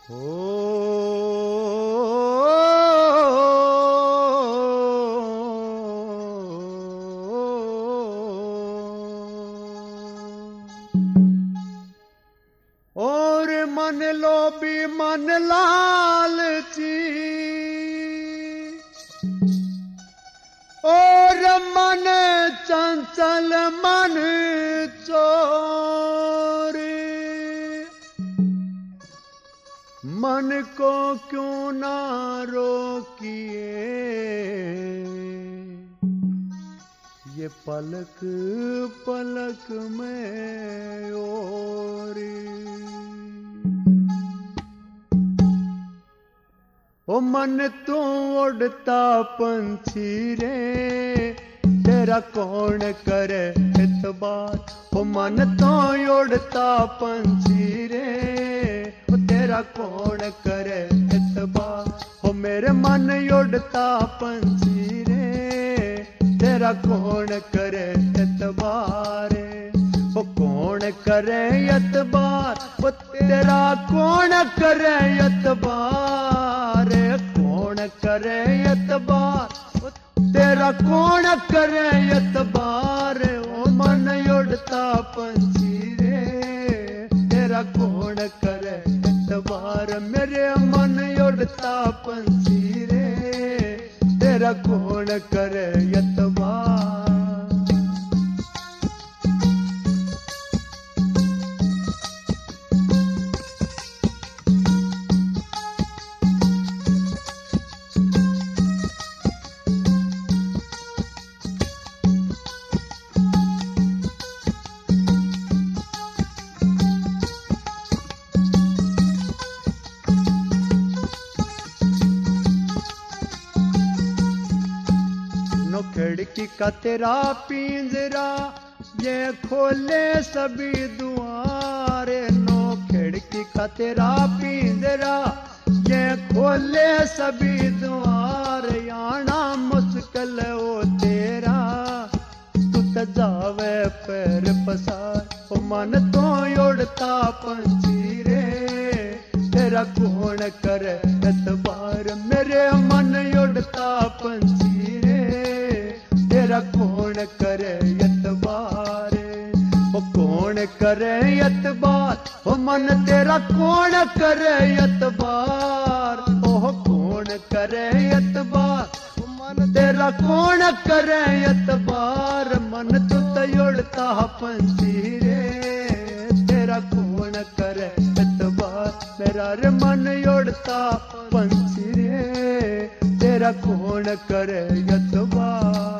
और मन लोभी मन लालची और मन चंचल मन चोर मन को क्यों ना रोकिए ये पलक पलक में और ओ मन तू उड़ता पंछी रे तेरा कौन करे इतबार ओ मन तो उड़ता पंछी रे ओ तेरा कौन करे इतबार ओ मेरे मन उड़ता पंछी रे तेरा कौन करे इतबार ओ कौन करे इतबार ओ तेरा कौन करे इतबार कौन करे इतबार तेरा कौन करे इतबार ओ मन उड़ता पंछी रे तेरा कौन करे इतबार मेरे मन उड़ता पंछी रे तेरा कौन करे इतबार खिड़की का तेरा पिंजरा ये खोले सभी दुआरे नो खिड़की का तेरा पिंजरा ये खोले सभी द्वार आना मुश्किल ओ तेरा तू तो जावे पैर पसार ओ मन तो उड़ता पंछी रे तेरा कौन करे इतबार मेरे मन उड़ता पंछी तेरा कौन करे इतबार ओ कौन करे इतबार ओ मन तेरा कौन करे इतबार ओ कौन करे इतबार ओ मन तेरा कौन करे इतबार मन तू तो उड़ता पंछी रे तेरा कौन करे इतबार मेरा रे मन उड़ता पंछी रे तेरा कौन करे इतबार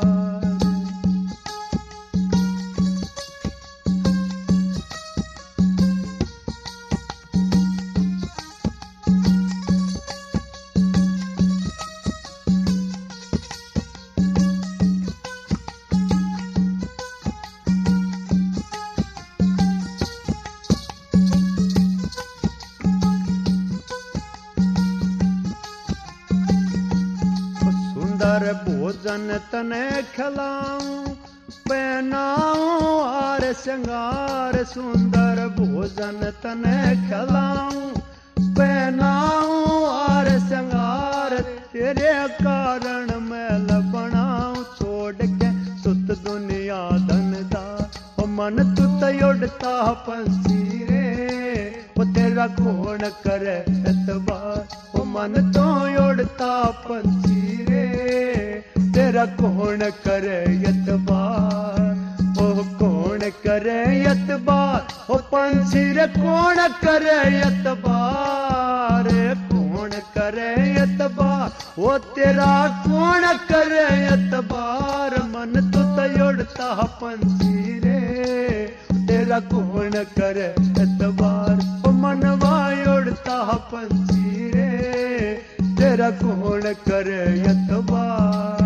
भोजन तने खिलाऊं पहनाऊं आर श्रृंगार सुंदर भोजन तने खिलाऊं पहनाऊं आर श्रृंगार तेरे कारण मैल बनाऊं छोड़ के सुत दुनिया धनदार ओ मन तू तो उड़ता पंछी रे ओ तेरा कौन करे इतबार ओ मन तो उड़ता पंछी रे तेरा कौन करे इतबार ओ कौन करे इतबार ओ पंछी रे कौन करे इतबार कौन करे इतबार ओ तेरा कौन करे इतबार मन तू तो उड़ता पंछी रे तेरा कौन करे इतबार ओ मनवा उड़ता पंछी रे तेरा कौन करे इतबार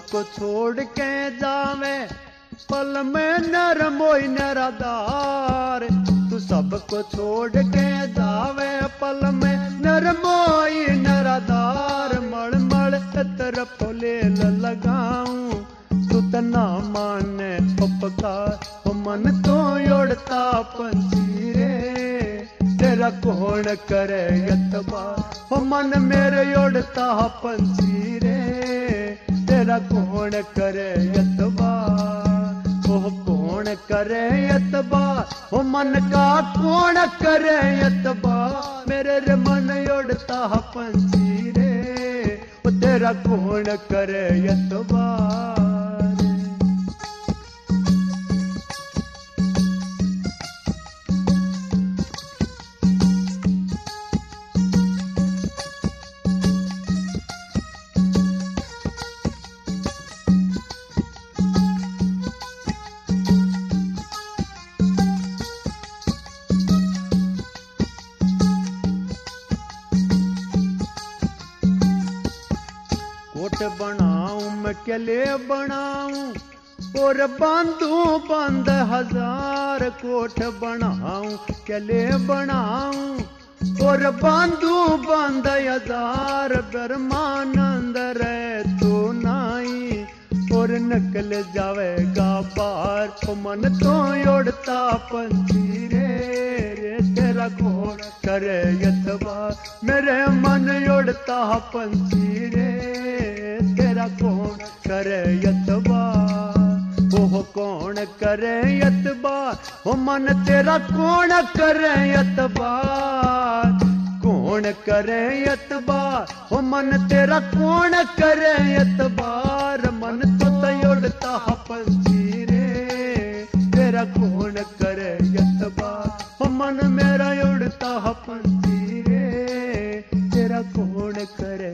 सबको छोड़ के जावे पल में नरमोई नरादार। तू सबको छोड़ के जावे पल में नरमोई नरादार। मड़ मड़ तरफ ले लगाऊं तू तना माने उपकार मन तो उड़ता पंछी रे तेरा कौन करे यतबार। हो मन मेरे उड़ता पंछी रे तेरा कौन करे यतबार। ओह कौन करे यतबार हो मन का कौन करे यतबार। मेरे रे मन उड़ता पंछी रे वो तेरा कौन करे यतबार। कोट बनाऊं मैं केले बनाऊं और बांधू बंद हजार। कोट बनाऊं केले बनाऊं और बांधू बंद हजार। ब्रह्मानंद रे तू नाई और निकल जावेगा बाहर। ओ मन तो उड़ता पंछी रे तेरा कौन करे यतबार। मेरे मन उड़ता पंछी रे तेरा कौन करे यतबार। ओह कौन करे यतबार हो मन तेरा कौन करे यतबार। कौन करे यतबार हो मन तेरा कौन करे यतबार। मन तो उड़ता पंछी रे तेरा कौन करे यतबार। हो मन मेरा उड़ता पंछी रे तेरा कौन करे